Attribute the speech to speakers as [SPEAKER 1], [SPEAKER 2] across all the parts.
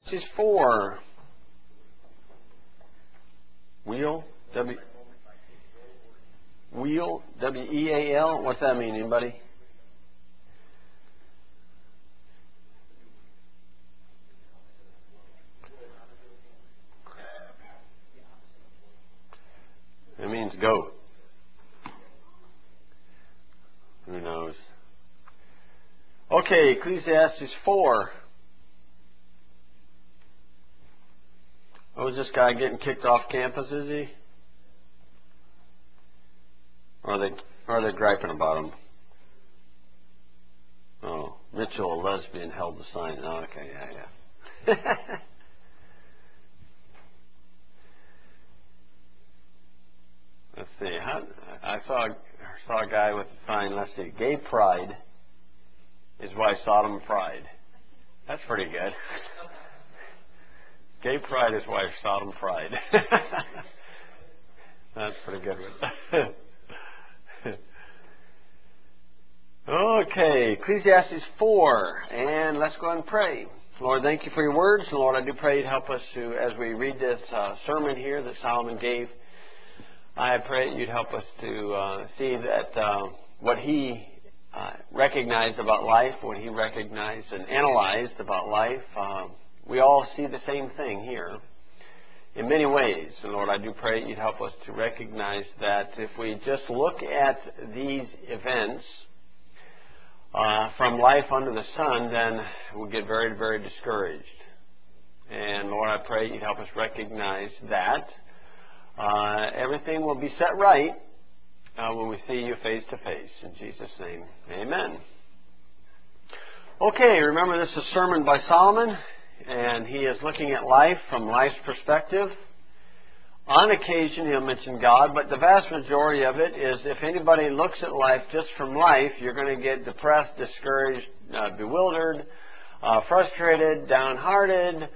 [SPEAKER 1] This is 4. Wheel, wheel, W-E-A-L. What's that mean, anybody? It means goat. Who knows? Okay, Ecclesiastes 4. Oh, is this guy getting kicked off campus, is he? Or are they griping about him? Oh, Mitchell, a lesbian, held the sign. Oh, okay, yeah. Let's see. I saw a guy with a sign. Let's see. Gay pride is why Sodom fried. That's pretty good. Gay pride is why Sodom fried. That's pretty good. Okay, Ecclesiastes 4, and let's go ahead and pray. Lord, thank you for your words. Lord, I do pray you'd help us to, as we read this sermon here that Solomon gave, I pray you'd help us to see that what he recognized about life, what he recognized and analyzed about life, we all see the same thing here in many ways. And Lord, I do pray you'd help us to recognize that if we just look at these events from life under the sun, then we'll get very, very discouraged. And Lord, I pray you'd help us recognize that everything will be set right when we see you face to face. In Jesus' name, amen. Okay, remember this is a sermon by Solomon, and he is looking at life from life's perspective. On occasion, he'll mention God, but the vast majority of it is if anybody looks at life just from life, you're going to get depressed, discouraged, bewildered, frustrated, downhearted,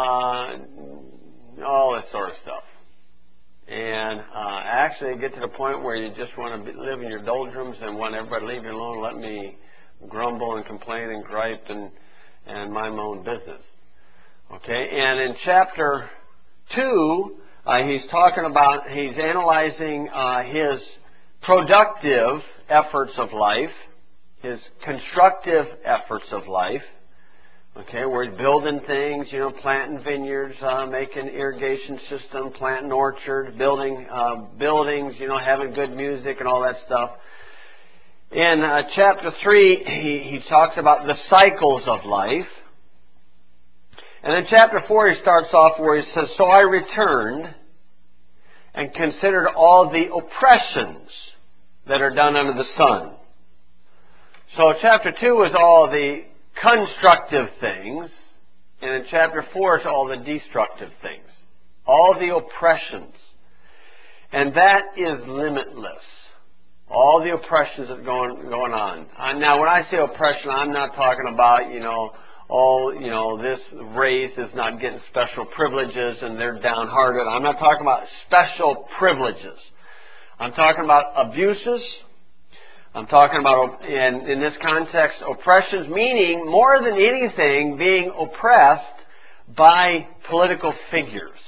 [SPEAKER 1] all this sort of stuff. And actually get to the point where you just want to live in your doldrums and want everybody to leave you alone, let me grumble and complain and gripe and mind my own business. Okay, and in chapter 2, he's analyzing his productive efforts of life, his constructive efforts of life. Okay, where he's building things, planting vineyards, making irrigation system, planting orchards, building buildings, having good music and all that stuff. In chapter 3, he talks about the cycles of life. And in chapter 4, he starts off where he says, "So I returned and considered all the oppressions that are done under the sun." So chapter 2 is all the constructive things, and in chapter 4 is all the destructive things. All the oppressions. And that is limitless. All the oppressions that are going on. Now, when I say oppression, I'm not talking about, this race is not getting special privileges and they're downhearted. I'm not talking about special privileges. I'm talking about abuses. I'm talking about, in this context, oppressions, meaning more than anything being oppressed by political figures.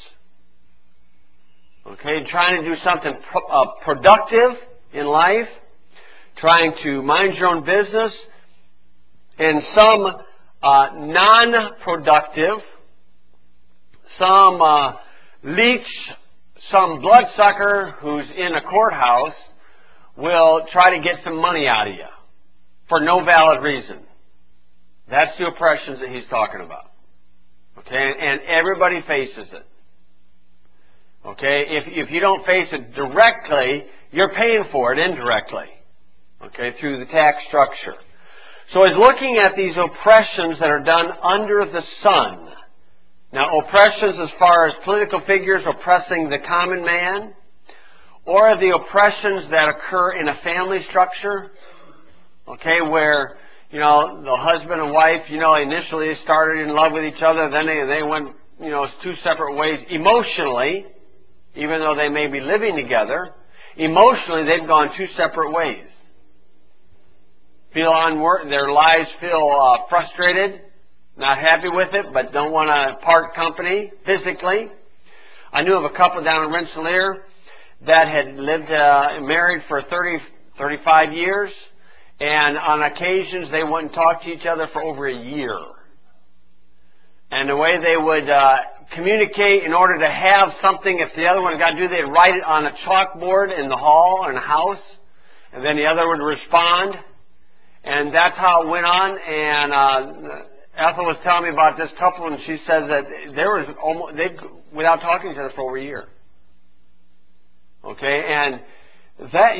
[SPEAKER 1] Okay, trying to do something productive in life, trying to mind your own business, and some non-productive, some leech, some bloodsucker who's in a courthouse will try to get some money out of you for no valid reason. That's the oppressions that he's talking about. Okay, and everybody faces it. Okay, if you don't face it directly, you're paying for it indirectly. Okay, through the tax structure. So he's looking at these oppressions that are done under the sun. Now, oppressions as far as political figures oppressing the common man, or the oppressions that occur in a family structure, okay, where, the husband and wife, initially started in love with each other, then they went, two separate ways emotionally, even though they may be living together. Emotionally, they've gone two separate ways. Their lives feel frustrated, not happy with it, but don't want to part company physically. I knew of a couple down in Rensselaer that had lived married for 35 years, and on occasions they wouldn't talk to each other for over a year. And the way they would communicate in order to have something, if the other one got to do, they'd write it on a chalkboard in the hall or in the house, and then the other would respond. And that's how it went on. And Ethel was telling me about this couple, and she says that there was almost without talking to each other for over a year. Okay, and that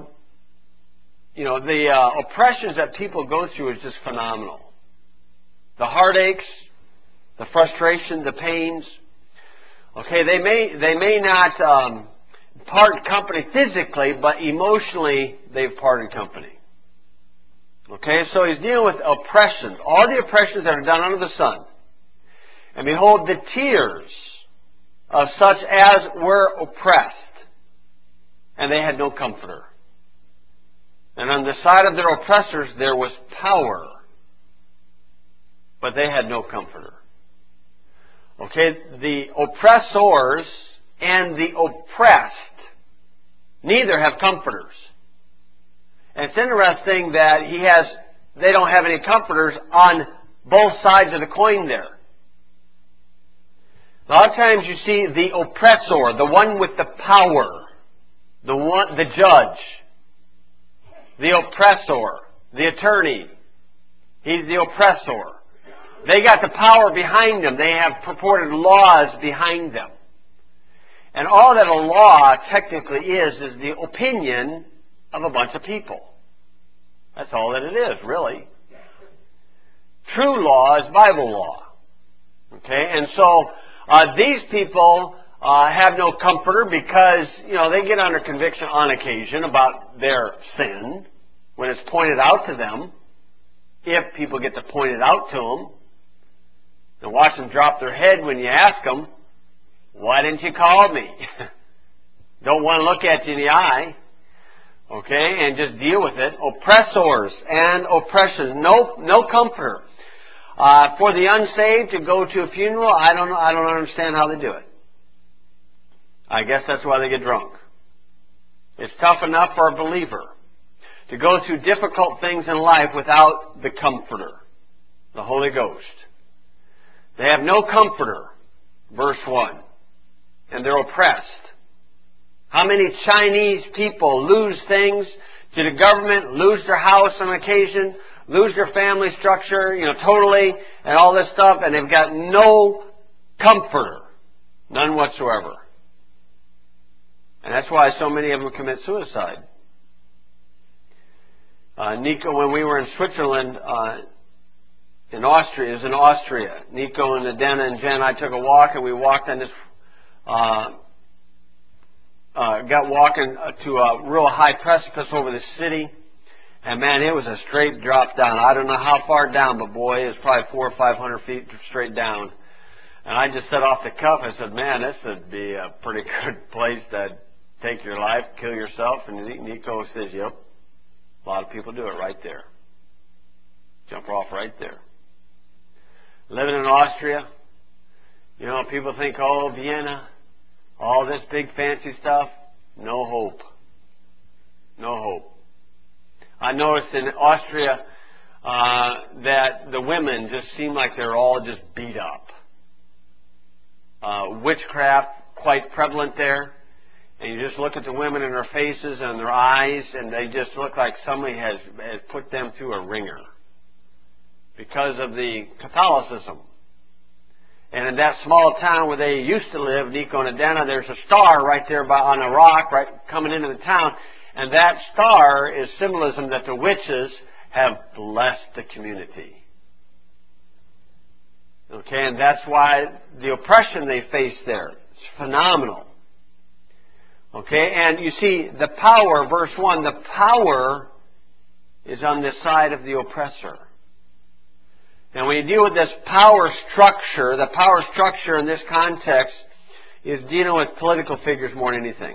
[SPEAKER 1] the oppressions that people go through is just phenomenal. The heartaches, the frustration, the pains. Okay, they may not part company physically, but emotionally they've parted company. Okay, so he's dealing with oppressions, all the oppressions that are done under the sun. And behold, the tears of such as were oppressed, and they had no comforter. And on the side of their oppressors there was power, but they had no comforter. Okay, the oppressors and the oppressed neither have comforters. And it's interesting that they don't have any comforters on both sides of the coin there. A lot of times you see the oppressor, the one with the power, the judge, the oppressor, the attorney. He's the oppressor. They got the power behind them. They have purported laws behind them. And all that a law technically is the opinion of a bunch of people. That's all that it is, really. True law is Bible law. Okay, and so these people have no comforter because, they get under conviction on occasion about their sin when it's pointed out to them, if people get to point it out to them. And watch them drop their head when you ask them, why didn't you call me? Don't want to look at you in the eye. Okay, and just deal with it. Oppressors and oppressions. No comforter. For the unsaved to go to a funeral, I don't understand how they do it. I guess that's why they get drunk. It's tough enough for a believer to go through difficult things in life without the comforter, the Holy Ghost. They have no comforter, verse 1, and they're oppressed. How many Chinese people lose things to the government, lose their house on occasion, lose their family structure, totally, and all this stuff, and they've got no comforter, none whatsoever. And that's why so many of them commit suicide. Nico, when we were in Switzerland, in Austria, Nico and Adena and Jen and I took a walk, and we walked on this, got walking to a real high precipice over the city, and man, it was a straight drop down. I don't know how far down, but boy, it was probably 400 or 500 feet straight down. And I just said off the cuff, I said, man, this would be a pretty good place to take your life, kill yourself. And Nico says, yep, a lot of people do it right there. Jump off right there. Living in Austria, people think, oh, Vienna, all this big fancy stuff. No hope. No hope. I noticed in Austria that the women just seem like they're all just beat up. Witchcraft quite prevalent there. And you just look at the women in their faces and their eyes, and they just look like somebody has put them through a ringer because of the Catholicism. And in that small town where they used to live, Nico and Adena, there's a star right there on a rock right coming into the town. And that star is symbolism that the witches have blessed the community. Okay, and that's why the oppression they face there is phenomenal. Okay, and you see the power, verse 1, the power is on the side of the oppressor. Now when you deal with this power structure, the power structure in this context is dealing with political figures more than anything.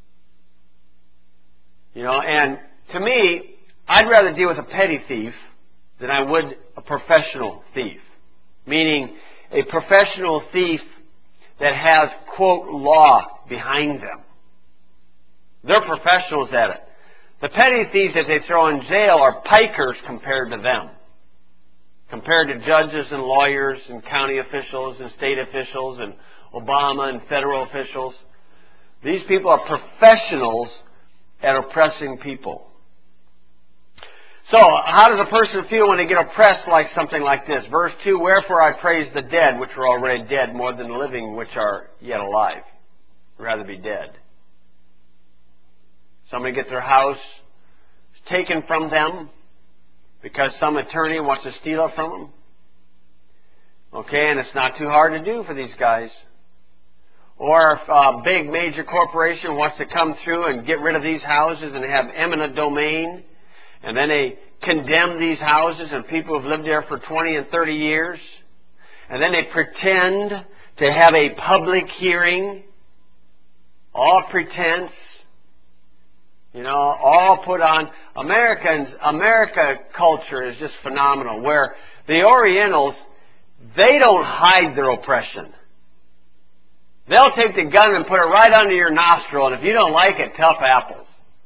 [SPEAKER 1] And to me, I'd rather deal with a petty thief than I would a professional thief. meaning a professional thief that has, quote, law behind them. They're professionals at it. The petty thieves that they throw in jail are pikers compared to them, compared to judges and lawyers and county officials and state officials and Obama and federal officials. These people are professionals at oppressing people. So, how does a person feel when they get oppressed like something like this? Verse 2, wherefore I praise the dead, which are already dead, more than the living, which are yet alive. I'd rather be dead. Somebody gets their house taken from them because some attorney wants to steal it from them. Okay, and it's not too hard to do for these guys. Or if a big major corporation wants to come through and get rid of these houses and have eminent domain, and then they condemn these houses and people who have lived there for 20 and 30 years, and then they pretend to have a public hearing, all pretense, all put on. America culture is just phenomenal, where the Orientals, they don't hide their oppression. They'll take the gun and put it right under your nostril, and if you don't like it, tough apples.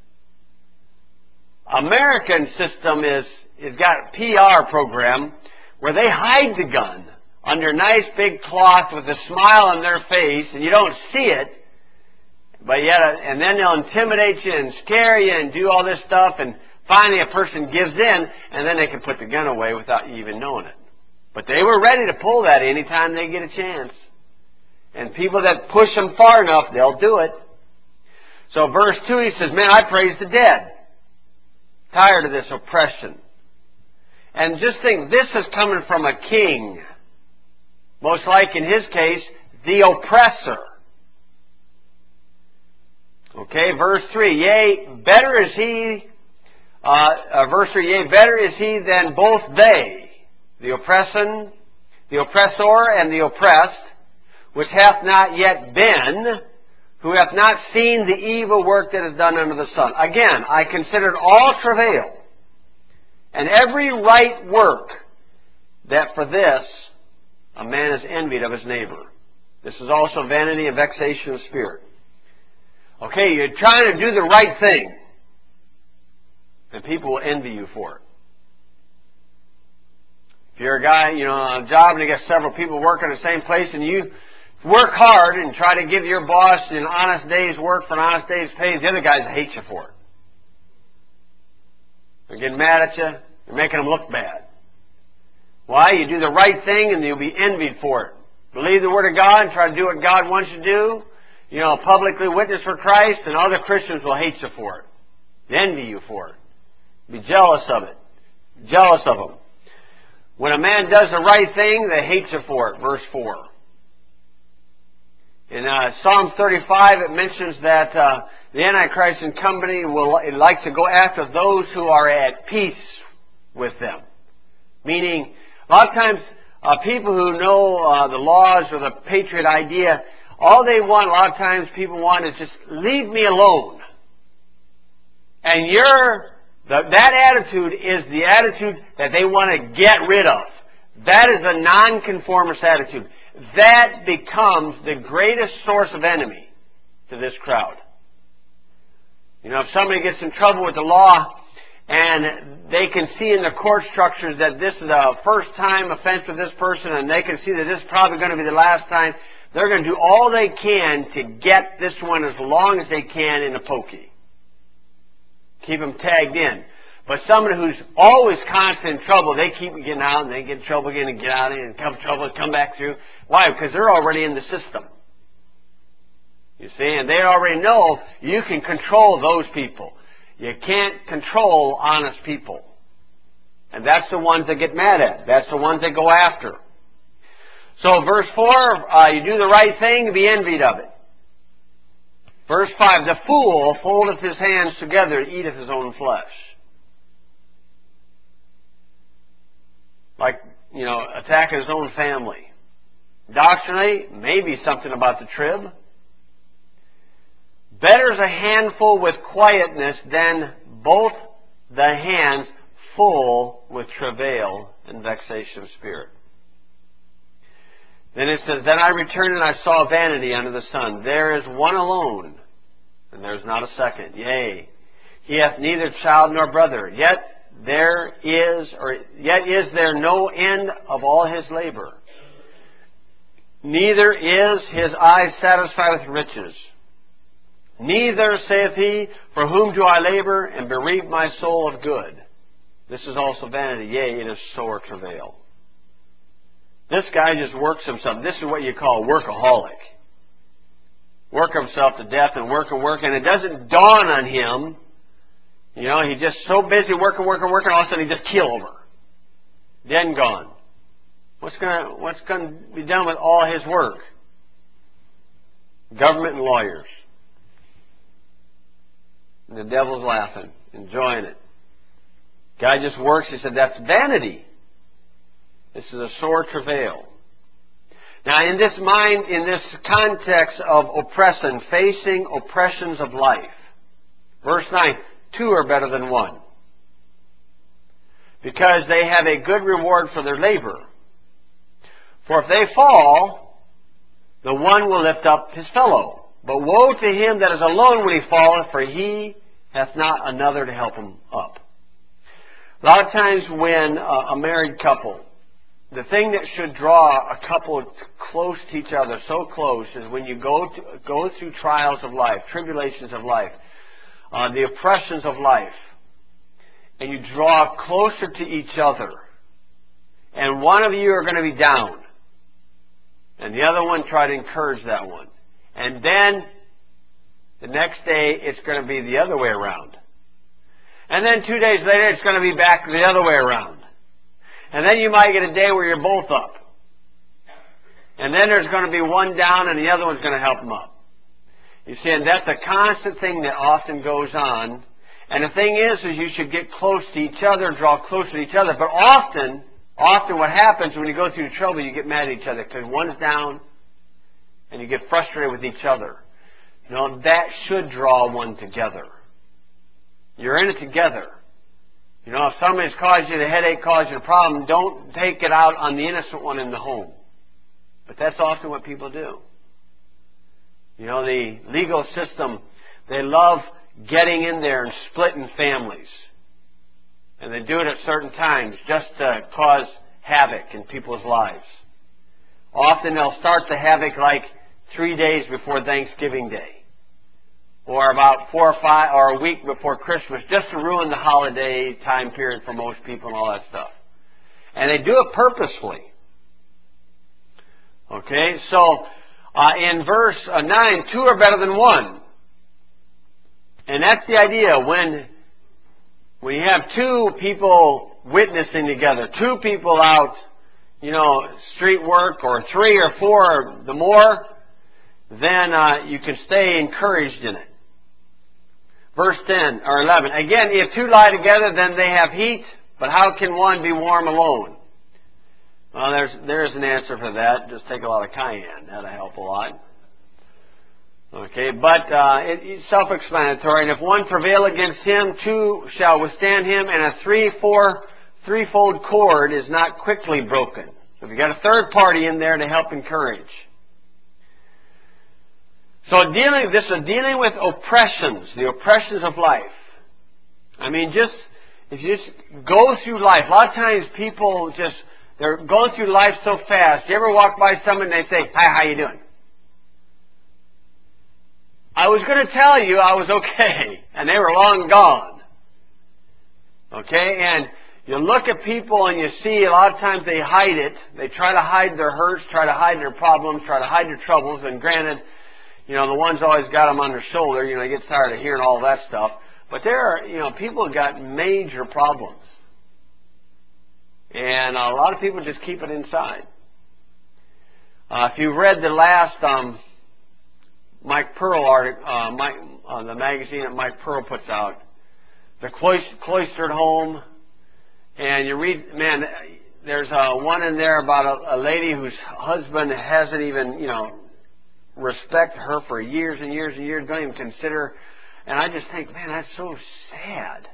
[SPEAKER 1] American system is got a PR program where they hide the gun under nice big cloth with a smile on their face, and you don't see it, but yet, and then they'll intimidate you and scare you and do all this stuff, and finally a person gives in, and then they can put the gun away without you even knowing it. But they were ready to pull that anytime they get a chance. And people that push them far enough, they'll do it. So verse 2, he says, man, I praise the dead. Tired of this oppression. And just think, this is coming from a king. Most like, in his case, the oppressor. Okay, verse 3, yea, better is he, verse 3, yea, better is he than both they, the oppressor and the oppressed, which hath not yet been, who hath not seen the evil work that is done under the sun. Again, I considered all travail, and every right work, that for this a man is envied of his neighbor. This is also vanity and vexation of spirit. Okay, you're trying to do the right thing, and people will envy you for it. If you're a guy, on a job, and you got several people working in the same place, and you work hard and try to give your boss an honest day's work for an honest day's pay, the other guys hate you for it. They're getting mad at you. You're making them look bad. Why? You do the right thing and you'll be envied for it. Believe the Word of God and try to do what God wants you to do. Publicly witness for Christ, and other Christians will hate you for it. Envy you for it. Be jealous of it. Jealous of them. When a man does the right thing, they hate you for it. Verse 4. In Psalm 35, it mentions that the Antichrist and company will like to go after those who are at peace with them. Meaning, a lot of times, people who know the laws or the patriot idea, all they want, a lot of times people want, is just leave me alone. And that attitude is the attitude that they want to get rid of. That is a nonconformist attitude. That becomes the greatest source of enemy to this crowd. If somebody gets in trouble with the law and they can see in the court structures that this is a first-time offense with this person, and they can see that this is probably going to be the last time, they're going to do all they can to get this one as long as they can in a pokey. Keep them tagged in. But somebody who's always constant in trouble, they keep getting out and they get in trouble again and get out and come trouble and come back through. Why? Because they're already in the system. You see, and they already know you can control those people. You can't control honest people. And that's the ones that get mad at. That's the ones that go after. So verse 4, you do the right thing, be envied of it. Verse 5, the fool foldeth his hands together and eateth his own flesh. Like, attacking his own family. Doctrinally, maybe something about the trib. Better is a handful with quietness than both the hands full with travail and vexation of spirit. Then it says, Then I returned and I saw vanity under the sun. There is one alone, and there is not a second. Yea, he hath neither child nor brother. Yet is there no end of all his labor. Neither is his eye satisfied with riches. Neither, saith he, for whom do I labor, and bereave my soul of good? This is also vanity. Yea, it is sore travail. This guy just works himself. This is what you call a workaholic. Work himself to death and work, and it doesn't dawn on him. You know, he's just so busy working, all of a sudden he just keel over. Dead and gone. What's going to be done with all his work? Government and lawyers. And the devil's laughing, enjoying it. Guy just works. He said, that's vanity. This is a sore travail. Now, in this context of oppression, facing oppressions of life, verse 9, 2 are better than 1. Because they have a good reward for their labor. For if they fall, the one will lift up his fellow. But woe to him that is alone when he falleth, for he hath not another to help him up. A lot of times when a married couple, the thing that should draw a couple close to each other, so close, is when you go through trials of life, tribulations of life, the oppressions of life, and you draw closer to each other, and one of you are going to be down, and the other one try to encourage that one. And then the next day it's going to be the other way around. And then 2 days later it's going to be back the other way around. And then you might get a day where you're both up. And then there's going to be one down and the other one's going to help them up. You see, and that's a constant thing that often goes on. And the thing is you should get close to each other, draw closer to each other. But often what happens when you go through trouble, you get mad at each other because one's down and you get frustrated with each other. You know, that should draw one together. You're in it together. You know, if somebody's caused you the headache, caused you the problem, don't take it out on the innocent one in the home. But that's often what people do. You know, the legal system, they love getting in there and splitting families. And they do it at certain times just to cause havoc in people's lives. Often they'll start the havoc like 3 days before Thanksgiving Day. Or about 4 or 5, or a week before Christmas, just to ruin the holiday time period for most people and all that stuff. And they do it purposefully. Okay, so in verse 9, 2 are better than 1. And that's the idea. When you have 2 people witnessing together, 2 people out, you know, street work, or 3 or 4 or the more, then you can stay encouraged in it. Verse 10 or 11. Again, if 2 lie together, then they have heat, but how can one be warm alone? Well, there's an answer for that. Just take a lot of cayenne. That'll help a lot. Okay, but it's self-explanatory. And if one prevail against him, 2 shall withstand him, and a threefold cord is not quickly broken. So if you got a third party in there to help encourage. So this is dealing with oppressions, the oppressions of life. I mean, if you just go through life, a lot of times people they're going through life so fast. You ever walk by someone and they say, "Hi, how you doing?" I was going to tell you I was okay, and they were long gone. Okay, and you look at people and you see a lot of times they hide it. They try to hide their hurts, try to hide their problems, try to hide their troubles, and granted, you know, the one's always got them on their shoulder. You know, he gets tired of hearing all that stuff. But people have got major problems. And a lot of people just keep it inside. If you read the last Mike Pearl article, the magazine that Mike Pearl puts out, The Cloistered Home, and you read, man, there's one in there about a lady whose husband hasn't even, respect her for years and years and years, don't even consider. And I just think, man, that's so sad.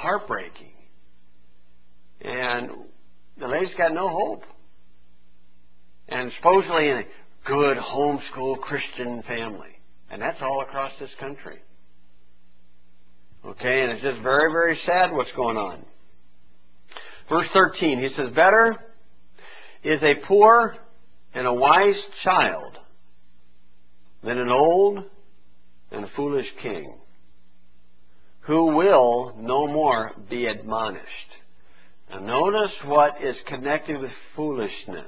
[SPEAKER 1] Heartbreaking. And the lady's got no hope. and supposedly in a good homeschool Christian family. And that's all across this country. Okay, and it's just very, very sad what's going on. Verse 13, he says, better is a poor and a wise child than an old and a foolish king, who will no more be admonished. Now notice what is connected with foolishness.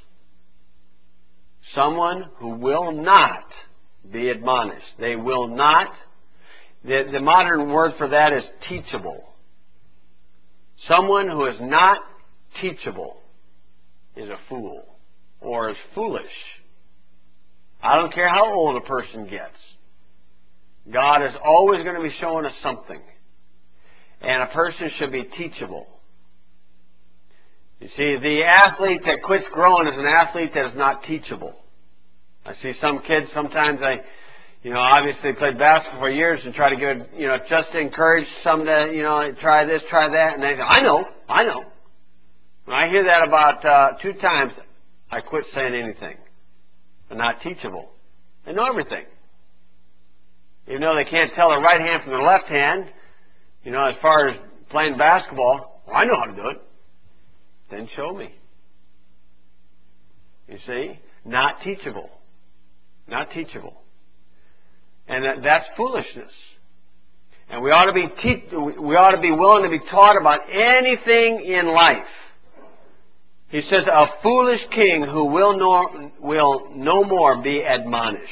[SPEAKER 1] Someone who will not be admonished. They will not. The modern word for that is teachable. Someone who is not teachable is a fool or is foolish. I don't care how old a person gets. God is always going to be showing us something. And a person should be teachable. You see, the athlete that quits growing is an athlete that is not teachable. I see some kids, sometimes obviously played basketball for years and try to give it, just to encourage some to, try this, try that. And they go, I know. When I hear that about 2 times, I quit saying anything. They're not teachable. They know everything. Even though they can't tell their right hand from their left hand, as far as playing basketball, well, I know how to do it. Then show me. You see? Not teachable. Not teachable. And that's foolishness. And we ought to be willing to be taught about anything in life. He says, a foolish king who will no more be admonished.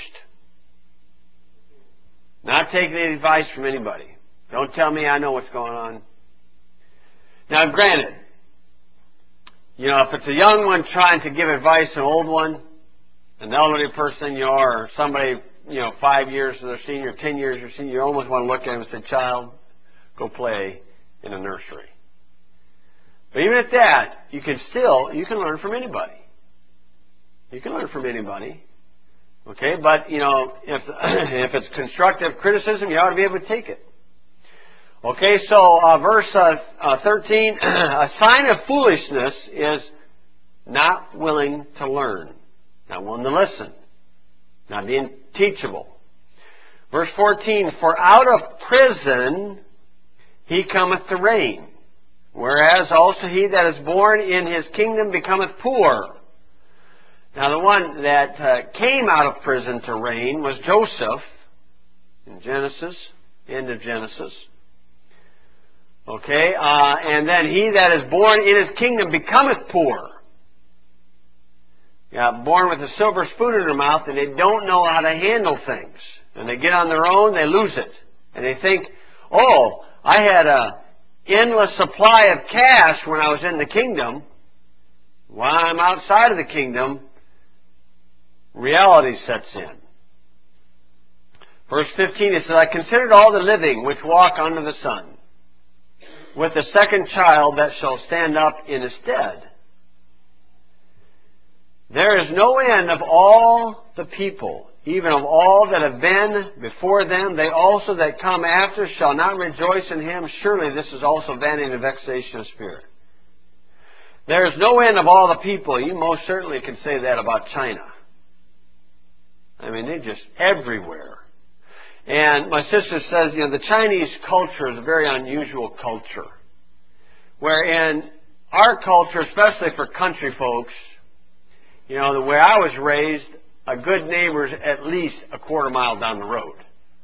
[SPEAKER 1] Not taking any advice from anybody. Don't tell me I know what's going on. Now, granted, if it's a young one trying to give advice to an old one, an elderly person, or somebody, 5 years to their senior, 10 years your senior, you almost want to look at him and say, child, go play in a nursery. But even at that, you can learn from anybody. You can learn from anybody. Okay, but, if it's constructive criticism, you ought to be able to take it. Okay, so verse 13, a sign of foolishness is not willing to learn, not willing to listen, not being teachable. Verse 14, for out of prison he cometh to reign, whereas also he that is born in his kingdom becometh poor. Now the one that came out of prison to reign was Joseph in Genesis, end of Genesis. Okay, and then he that is born in his kingdom becometh poor. Born with a silver spoon in their mouth, and they don't know how to handle things. And they get on their own, they lose it. And they think, oh, I had an endless supply of cash when I was in the kingdom. While I'm outside of the kingdom, reality sets in. Verse 15, it says, I considered all the living which walk under the sun, with the second child that shall stand up in his stead. There is no end of all the people, even of all that have been before them. They also that come after shall not rejoice in him. Surely this is also vanity and vexation of spirit. There is no end of all the people. You most certainly can say that about China. I mean, they're just everywhere. And my sister says, the Chinese culture is a very unusual culture. Wherein our culture, especially for country folks, the way I was raised, a good neighbor's at least a quarter mile down the road.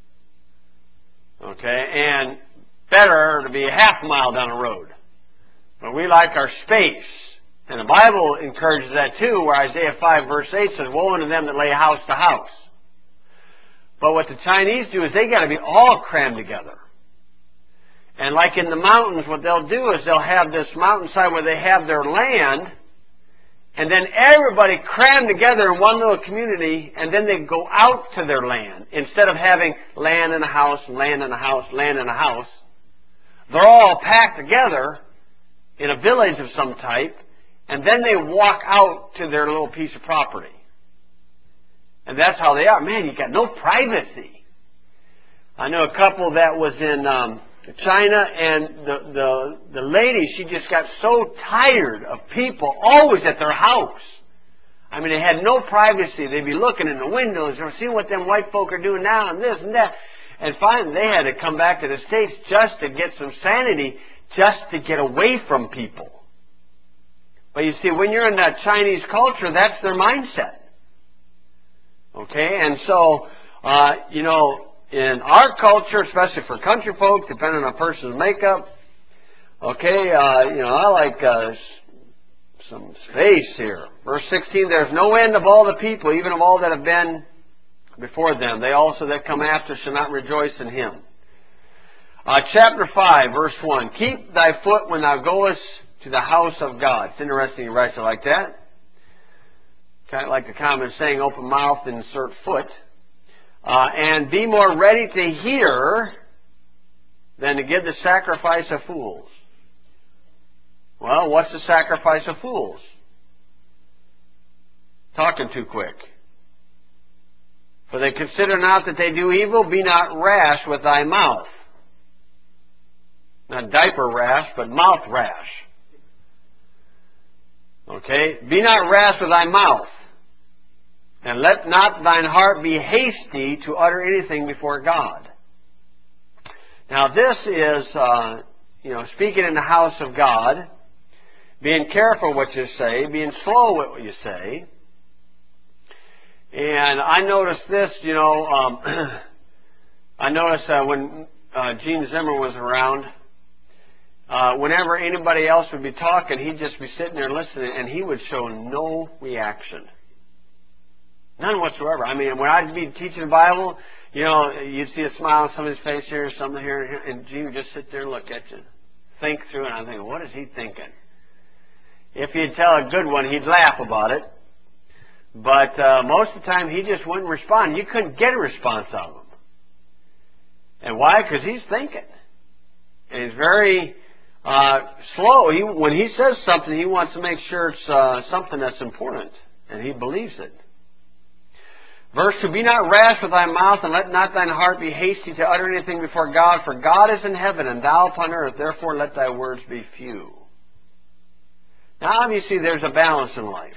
[SPEAKER 1] Okay? And better to be a half mile down the road. But we like our space. And the Bible encourages that too, where Isaiah 5 verse 8 says, woe unto them that lay house to house. But what the Chinese do is they got to be all crammed together. And like in the mountains, what they'll do is they'll have this mountainside where they have their land, and then everybody crammed together in one little community, and then they go out to their land. Instead of having land in a house, land in a house, land in a house, they're all packed together in a village of some type, and then they walk out to their little piece of property. And that's how they are. Man, you got no privacy. I know a couple that was in China, and the lady, she just got so tired of people always at their house. I mean, they had no privacy. They'd be looking in the windows or seeing what them white folk are doing now and this and that. And finally, they had to come back to the States just to get some sanity, just to get away from people. But you see, when you're in that Chinese culture, that's their mindset. Okay? And so, you know, in our culture, especially for country folk, depending on a person's makeup, okay, you know, I like some space here. Verse 16, there's no end of all the people, even of all that have been before them. They also that come after shall not rejoice in him. Chapter 5, verse 1. Keep thy foot when thou goest to the house of God. It's interesting he writes it like that. Kind of like the common saying, open mouth, insert foot. And be more ready to hear than to give the sacrifice of fools. Well, what's the sacrifice of fools? Talking too quick. For they consider not that they do evil, be not rash with thy mouth. Not diaper rash, but mouth rash. Okay? Be not rash with thy mouth. And let not thine heart be hasty to utter anything before God. Now this is, you know, speaking in the house of God, being careful what you say, being slow what you say. And I noticed this, you know, I noticed when Gene Zimmer was around, whenever anybody else would be talking, he'd just be sitting there listening, and he would show no reaction. None whatsoever. I mean, when I'd be teaching the Bible, you know, you'd see a smile on somebody's face here, something here, and Gene would just sit there and look at you. Think through it, and I'm thinking, what is he thinking? If he'd tell a good one, he'd laugh about it. But most of the time, he just wouldn't respond. You couldn't get a response out of him. And why? Because he's thinking. And he's very slow. When he says something, he wants to make sure it's something that's important. And he believes it. Verse 2, be not rash with thy mouth, and let not thine heart be hasty to utter anything before God. For God is in heaven, and thou upon earth. Therefore let thy words be few. Now obviously there's a balance in life.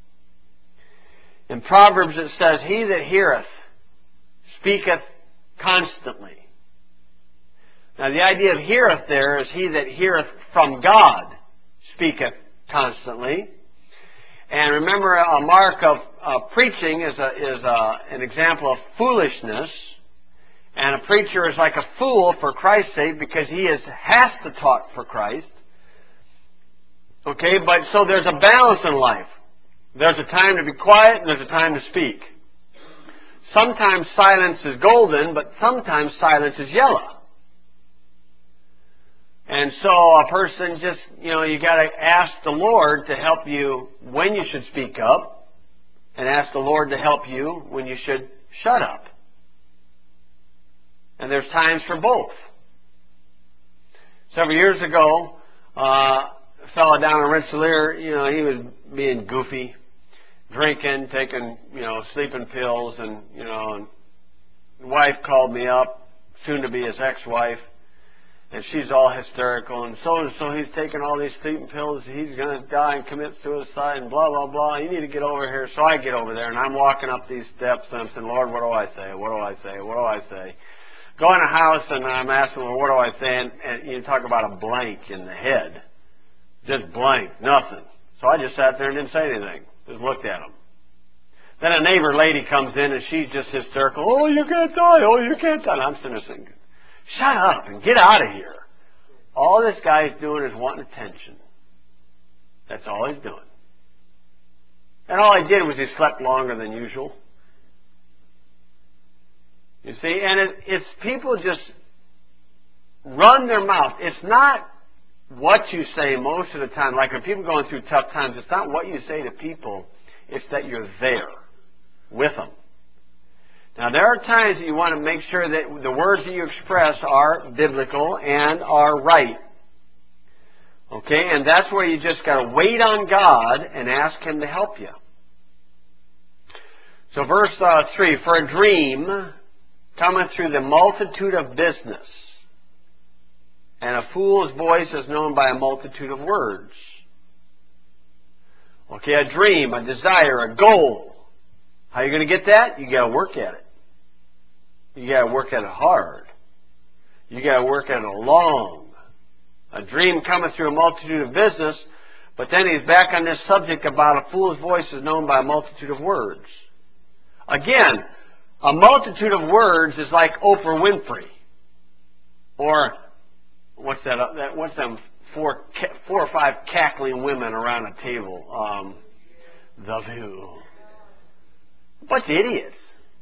[SPEAKER 1] In Proverbs it says, he that heareth speaketh constantly. Now the idea of heareth there is he that heareth from God speaketh constantly. And remember, a mark of preaching is an example of foolishness. And a preacher is like a fool for Christ's sake because he has to talk for Christ. Okay, but so there's a balance in life. There's a time to be quiet and there's a time to speak. Sometimes silence is golden, but sometimes silence is yellow. And so a person just, you know, you got to ask the Lord to help you when you should speak up, and ask the Lord to help you when you should shut up. And there's times for both. Several years ago, a fellow down in Rensselaer, you know, he was being goofy, drinking, taking, you know, sleeping pills, and, you know, and the wife called me up, soon to be his ex-wife. And she's all hysterical, and so he's taking all these sleeping pills, he's going to die and commit suicide, and blah, blah, blah. You need to get over here. So I get over there, and I'm walking up these steps, and I'm saying, Lord, what do I say? What do I say? What do I say? Go in a house, and I'm asking, well, what do I say? And you talk about a blank in the head. Just blank, nothing. So I just sat there and didn't say anything. Just looked at him. Then a neighbor lady comes in, and she's just hysterical. Oh, you can't die. Oh, you can't die. And I'm sitting there thinking, shut up and get out of here. All this guy's doing is wanting attention. That's all he's doing. And all he did was he slept longer than usual. You see, and it's people just run their mouth. It's not what you say most of the time. Like when people are going through tough times, it's not what you say to people. It's that you're there with them. Now, there are times that you want to make sure that the words that you express are biblical and are right. Okay? And that's where you just got to wait on God and ask Him to help you. So verse 3, for a dream cometh through the multitude of business, and a fool's voice is known by a multitude of words. Okay, a dream, a desire, a goal. How are you going to get that? You got to work at it. You got to work at it hard. You got to work at it long. A dream cometh through a multitude of business, but then he's back on this subject about a fool's voice is known by a multitude of words. Again, a multitude of words is like Oprah Winfrey. Or, what's that? What's them four or five cackling women around a table? The View. A bunch of idiots.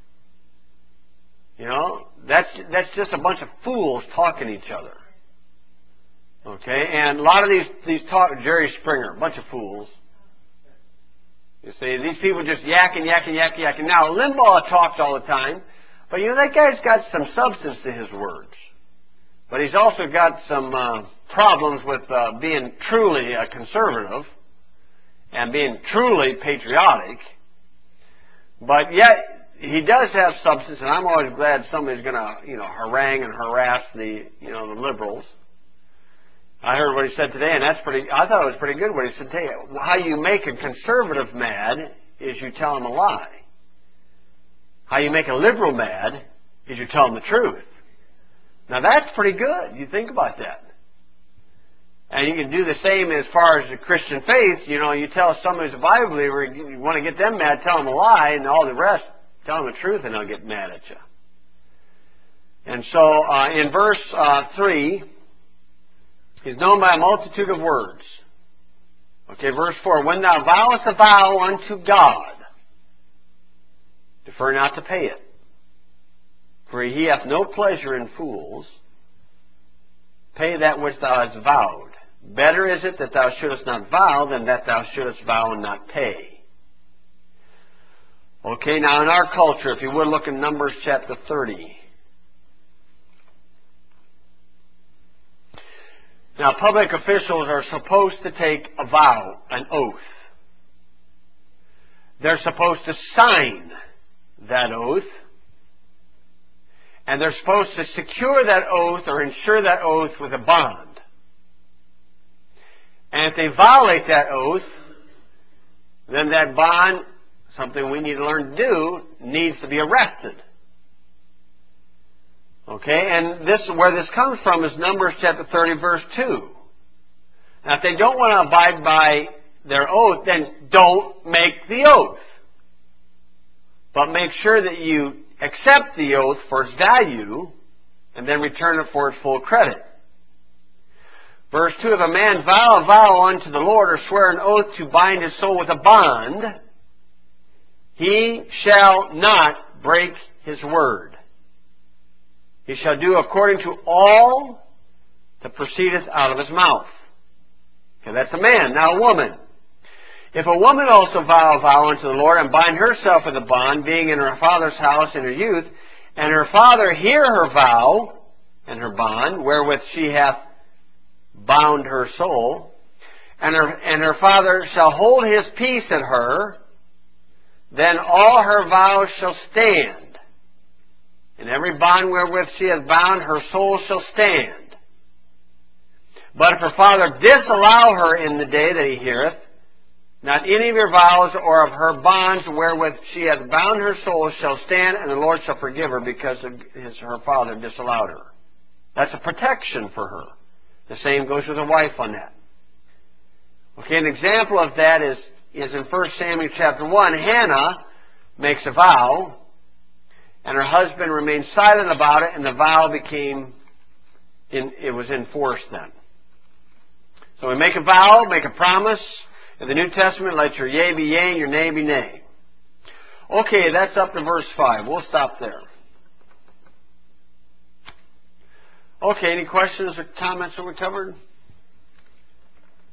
[SPEAKER 1] You know, that's just a bunch of fools talking to each other. Okay, and a lot of these talk, Jerry Springer, a bunch of fools. You see, these people just yakking. Now, Limbaugh talks all the time, but you know, that guy's got some substance to his words. But he's also got some problems with being truly a conservative and being truly patriotic. But yet, he does have substance, and I'm always glad somebody's going to, harangue and harass the liberals. I heard what he said today, and I thought it was pretty good what he said today. How you make a conservative mad is you tell him a lie. How you make a liberal mad is you tell him the truth. Now that's pretty good. You think about that. And you can do the same as far as the Christian faith. You tell somebody who's a Bible believer, you want to get them mad, tell them a lie, and all the rest, tell them the truth, and they'll get mad at you. And so in verse 3, he's known by a multitude of words. Okay, verse 4. When thou vowest a vow unto God, defer not to pay it. For he hath no pleasure in fools. Pay that which thou hast vowed. Better is it that thou shouldest not vow than that thou shouldest vow and not pay. Okay, now in our culture, if you would look in Numbers chapter 30. Now, public officials are supposed to take a vow, an oath. They're supposed to sign that oath. And they're supposed to secure that oath or ensure that oath with a bond. And if they violate that oath, then that bond, something we need to learn to do, needs to be arrested. Okay, and where this comes from is Numbers chapter 30, verse 2. Now, if they don't want to abide by their oath, then don't make the oath. But make sure that you accept the oath for its value and then return it for its full credit. Verse 2, if a man vow a vow unto the Lord or swear an oath to bind his soul with a bond, he shall not break his word. He shall do according to all that proceedeth out of his mouth. Okay, that's a man. Now a woman. If a woman also vow a vow unto the Lord and bind herself with a bond, being in her father's house in her youth, and her father hear her vow and her bond, wherewith she hath bound her soul, and her father shall hold his peace at her, then all her vows shall stand. And every bond wherewith she hath bound her soul shall stand. But if her father disallow her in the day that he heareth, not any of her vows or of her bonds wherewith she hath bound her soul shall stand, and the Lord shall forgive her because her father disallowed her. That's a protection for her. The same goes with a wife on that. Okay, an example of that is in 1 Samuel chapter 1. Hannah makes a vow, and her husband remained silent about it, and the vow was enforced then. So we make a vow, make a promise. In the New Testament, let your yea be yea and your nay be nay. Okay, that's up to verse 5. We'll stop there. Okay, any questions or comments that we covered?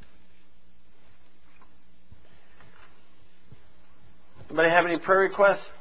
[SPEAKER 1] Anybody have any prayer requests?